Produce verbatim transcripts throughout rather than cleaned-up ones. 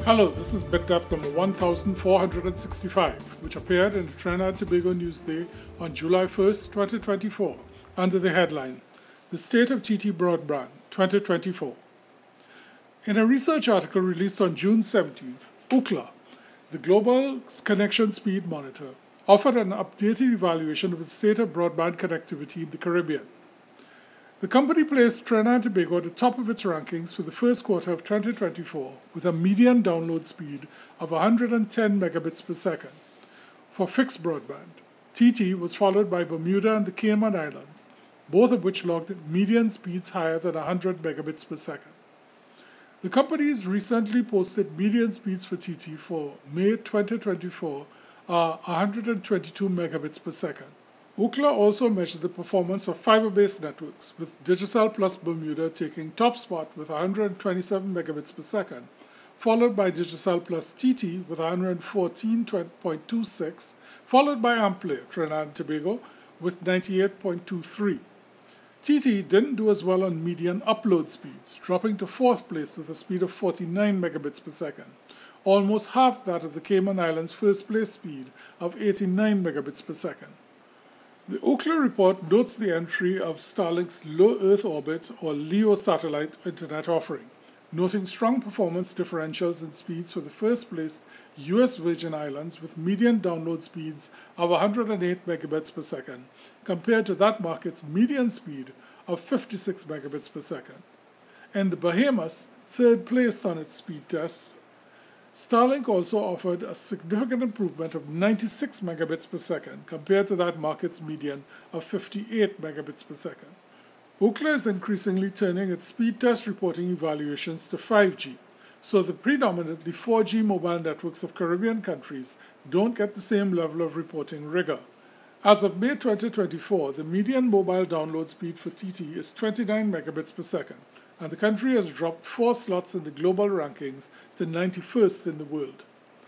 Hello, this is BitDef number one thousand four hundred sixty-five, which appeared in the Trinidad and Tobago Newsday on July first, twenty twenty-four, under the headline, The State of T T Broadband, twenty twenty-four. In a research article released on June seventeenth, Ookla, the Global Connection Speed Monitor, offered an updated evaluation of the state of broadband connectivity in the Caribbean. The company placed Trinidad and Tobago at the top of its rankings for the first quarter of twenty twenty-four with a median download speed of one hundred ten megabits per second. For fixed broadband, T T was followed by Bermuda and the Cayman Islands, both of which logged median speeds higher than one hundred megabits per second. The companies recently posted median speeds for T T for May twenty twenty-four are one hundred twenty-two megabits per second. Ookla also measured the performance of fiber-based networks, with Digicel Plus Bermuda taking top spot with one hundred twenty-seven megabits per second, followed by Digicel Plus T T with one hundred fourteen point two six, followed by Amplify Trinidad and Tobago with ninety-eight point two three. T T didn't do as well on median upload speeds, dropping to fourth place with a speed of forty-nine megabits per second, almost half that of the Cayman Islands' first place speed of eighty-nine megabits per second. The Ookla report notes the entry of Starlink's Low Earth Orbit or LEO satellite internet offering, noting strong performance differentials in speeds for the first placed U S Virgin Islands with median download speeds of one hundred eight megabits per second, compared to that market's median speed of fifty-six megabits per second. In the Bahamas, third place on its speed test, Starlink also offered a significant improvement of ninety-six megabits per second compared to that market's median of fifty-eight megabits per second. Ookla is increasingly turning its speed test reporting evaluations to five G, so the predominantly four G mobile networks of Caribbean countries don't get the same level of reporting rigor. As of May twenty twenty-four, the median mobile download speed for T T is twenty-nine megabits per second, and the country has dropped four slots in the global rankings to ninety-first in the world.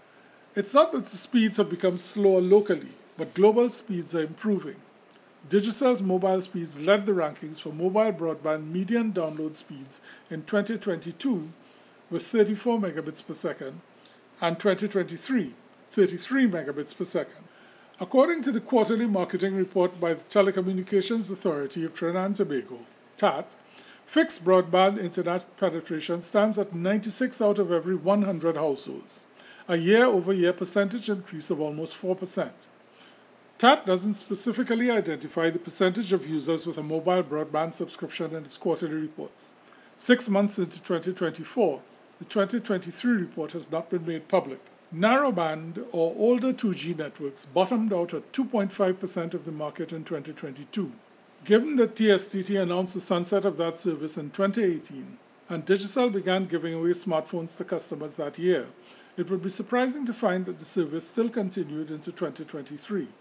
It's not that the speeds have become slower locally, but global speeds are improving. Digicel's mobile speeds led the rankings for mobile broadband median download speeds in twenty twenty-two with thirty-four megabits per second, and twenty twenty-three, thirty-three megabits per second. According to the quarterly marketing report by the Telecommunications Authority of Trinidad and Tobago, T A T, fixed broadband internet penetration stands at ninety-six out of every one hundred households, a year-over-year percentage increase of almost four percent. T A T doesn't specifically identify the percentage of users with a mobile broadband subscription in its quarterly reports. Six months into twenty twenty-four, the twenty twenty-three report has not been made public. Narrowband or older two G networks bottomed out at two point five percent of the market in twenty twenty-two. Given that T S T T announced the sunset of that service in twenty eighteen, and Digicel began giving away smartphones to customers that year, it would be surprising to find that the service still continued into twenty twenty-three.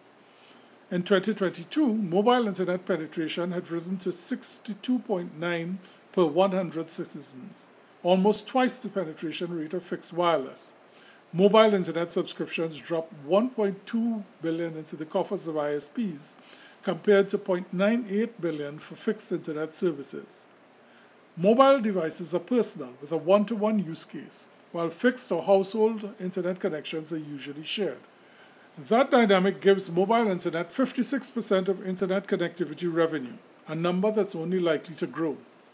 In twenty twenty-two, mobile internet penetration had risen to sixty-two point nine per one hundred citizens, almost twice the penetration rate of fixed wireless. Mobile internet subscriptions dropped one point two billion dollars into the coffers of I S Ps, compared to zero point nine eight billion dollars for fixed internet services. Mobile devices are personal with a one-to-one use case, while fixed or household internet connections are usually shared. That dynamic gives mobile internet fifty-six percent of internet connectivity revenue, a number that's only likely to grow.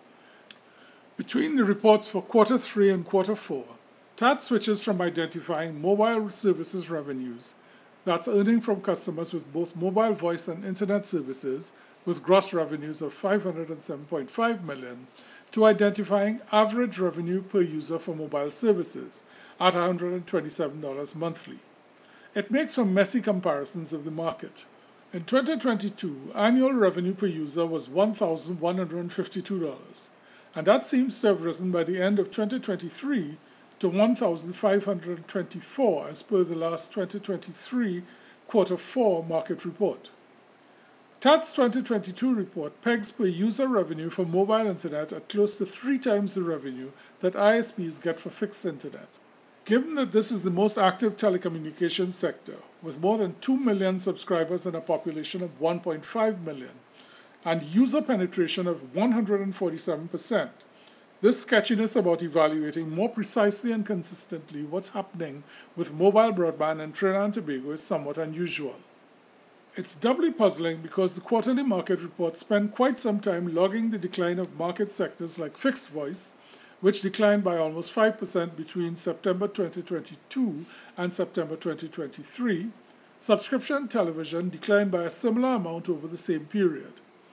Between the reports for quarter three and quarter four, T A T switches from identifying mobile services revenues, that's earning from customers with both mobile voice and internet services with gross revenues of five hundred seven point five million dollars, to identifying average revenue per user for mobile services at one hundred twenty-seven dollars monthly. It makes for messy comparisons of the market. In twenty twenty-two, annual revenue per user was one thousand one hundred fifty-two dollars, and that seems to have risen by the end of twenty twenty-three to one thousand five hundred twenty-four dollars as per the last twenty twenty-three quarter four market report. T A T's twenty twenty-two report pegs per user revenue for mobile internet at close to three times the revenue that I S Ps get for fixed internet. Given that this is the most active telecommunications sector, with more than two million subscribers and a population of one point five million, and user penetration of one hundred forty-seven percent, This sketchiness about evaluating more precisely and consistently what's happening with mobile broadband in Trinidad and Tobago is somewhat unusual. It's doubly puzzling because the quarterly market report spent quite some time logging the decline of market sectors like fixed voice, which declined by almost five percent between September twenty twenty-two and September twenty twenty-three. Subscription television declined by a similar amount over the same period.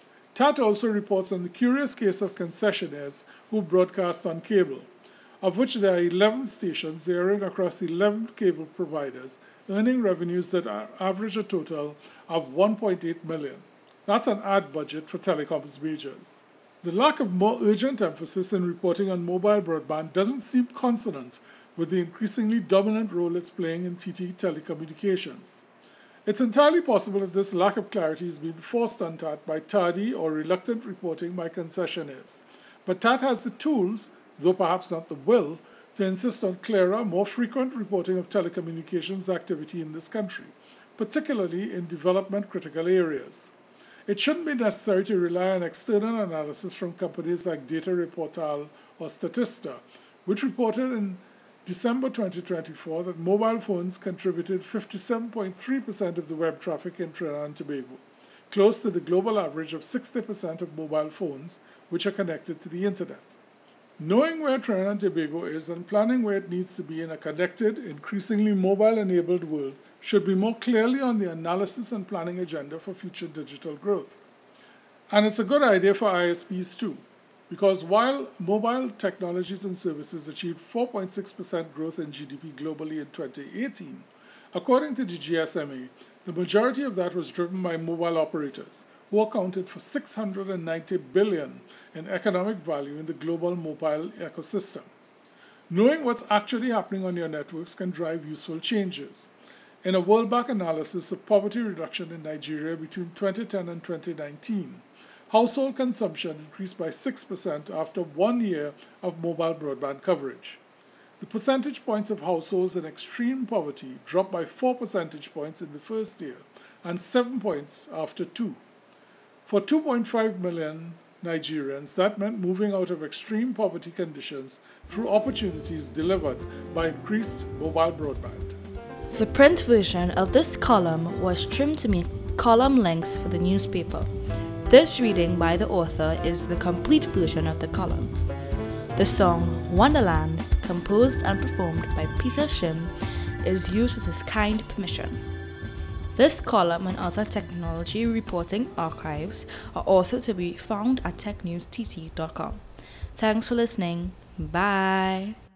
T A T also reports on the curious case of concessionaires who broadcast on cable, of which there are eleven stations airing across eleven cable providers, earning revenues that average a total of one point eight million dollars. That's an ad budget for telecoms majors. The lack of more urgent emphasis in reporting on mobile broadband doesn't seem consonant with the increasingly dominant role it's playing in T T telecommunications. It's entirely possible that this lack of clarity is being forced on T A T by tardy or reluctant reporting by concessionaires. But T A T has the tools, though perhaps not the will, to insist on clearer, more frequent reporting of telecommunications activity in this country, particularly in development-critical areas. It shouldn't be necessary to rely on external analysis from companies like Data Reportal or Statista, which reported in December twenty twenty-four that mobile phones contributed fifty-seven point three percent of the web traffic in Trinidad and Tobago, close to the global average of sixty percent of mobile phones which are connected to the internet. Knowing where Trinidad and Tobago is and planning where it needs to be in a connected, increasingly mobile-enabled world should be more clearly on the analysis and planning agenda for future digital growth. And it's a good idea for I S Ps too, because while mobile technologies and services achieved four point six percent growth in G D P globally in twenty eighteen, according to the G S M A, the majority of that was driven by mobile operators, who accounted for six hundred ninety billion dollars in economic value in the global mobile ecosystem. Knowing what's actually happening on your networks can drive useful changes. In a World Bank analysis of poverty reduction in Nigeria between twenty ten and twenty nineteen, household consumption increased by six percent after one year of mobile broadband coverage. The percentage points of households in extreme poverty dropped by four percentage points in the first year and seven points after two. For two point five million Nigerians, that meant moving out of extreme poverty conditions through opportunities delivered by increased mobile broadband. The print version of this column was trimmed to meet column lengths for the newspaper. This reading by the author is the complete version of the column. The song Wonderland, composed and performed by Peter Shim, is used with his kind permission. This column and other technology reporting archives are also to be found at tech news t t dot com. Thanks for listening. Bye.